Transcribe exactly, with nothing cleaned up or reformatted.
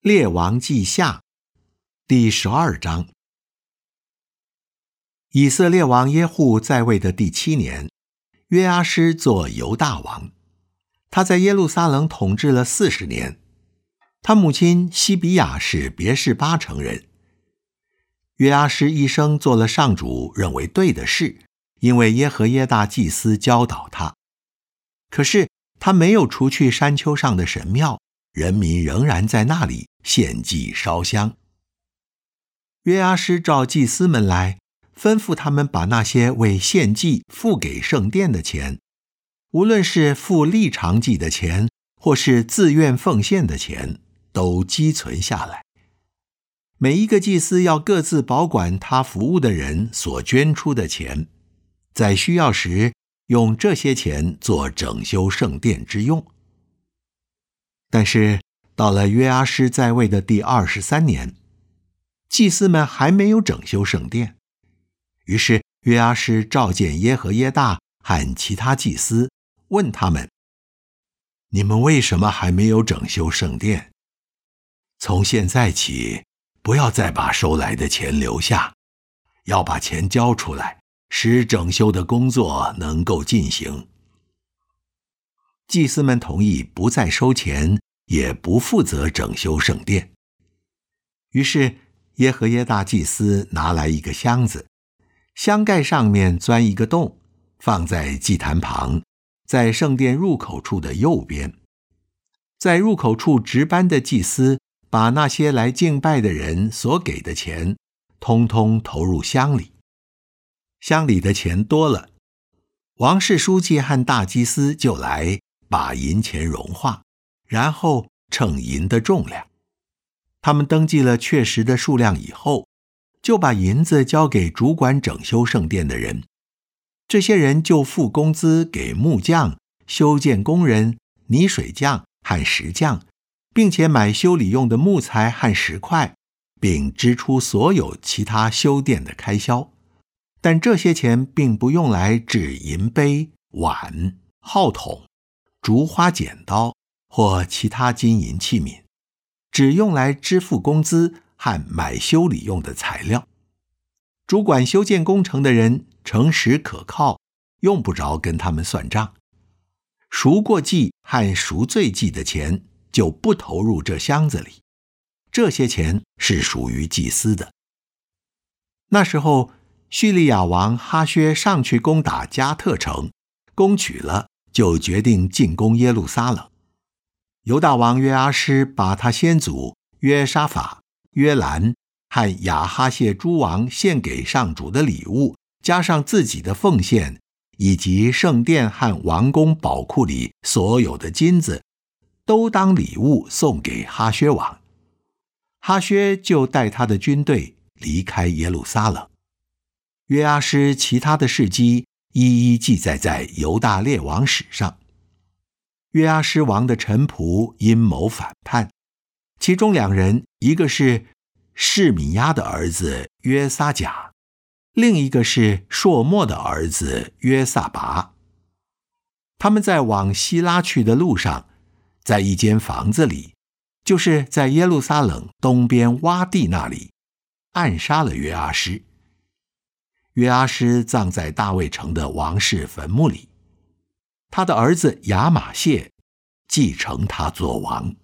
列王记下第十二章。以色列王耶户在位的第七年，约阿施做犹大王，他在耶路撒冷统治了四十年。他母亲西比亚是别是巴城人。约阿施一生做了上主认为对的事，因为耶和耶大祭司教导他。可是他没有除去山丘上的神庙，人民仍然在那里献祭烧香。约阿施召祭司们来，吩咐他们把那些为献祭付给圣殿的钱，无论是付立常祭的钱，或是自愿奉献的钱，都积存下来。每一个祭司要各自保管他服务的人所捐出的钱，在需要时用这些钱做整修圣殿之用。但是到了约阿施在位的第二十三年，祭司们还没有整修圣殿。于是约阿施召见耶和耶大和其他祭司，问他们：你们为什么还没有整修圣殿？从现在起，不要再把收来的钱留下，要把钱交出来，使整修的工作能够进行。祭司们同意不再收钱，也不负责整修圣殿。于是耶和耶大祭司拿来一个箱子，箱盖上面钻一个洞，放在祭坛旁，在圣殿入口处的右边。在入口处值班的祭司把那些来敬拜的人所给的钱通通投入箱里。箱里的钱多了，王室书记和大祭司就来把银钱融化，然后称银的重量。他们登记了确实的数量以后，就把银子交给主管整修圣殿的人。这些人就付工资给木匠、修建工人、泥水匠和石匠，并且买修理用的木材和石块，并支出所有其他修殿的开销。但这些钱并不用来制银杯、碗、号筒、竹花剪刀或其他金银器皿，只用来支付工资和买修理用的材料。主管修建工程的人诚实可靠，用不着跟他们算账。赎过祭和赎罪祭的钱就不投入这箱子里，这些钱是属于祭司的。那时候叙利亚王哈薛上去攻打加特城，攻取了，就决定进攻耶路撒冷。犹大王约阿施把他先祖约沙法、约兰和亚哈谢诸王献给上主的礼物，加上自己的奉献，以及圣殿和王宫宝库里所有的金子，都当礼物送给哈薛王。哈薛就带他的军队离开耶路撒冷。约阿施其他的事迹一一记载在犹大列王史上。约阿施王的臣仆阴谋反叛，其中两人，一个是示米亚的儿子约撒甲，另一个是朔漠的儿子约撒拔。他们在往希拉去的路上，在一间房子里，就是在耶路撒冷东边洼地那里，暗杀了约阿施。约阿施葬在大卫城的王室坟墓里，他的儿子亚玛谢继承他做王。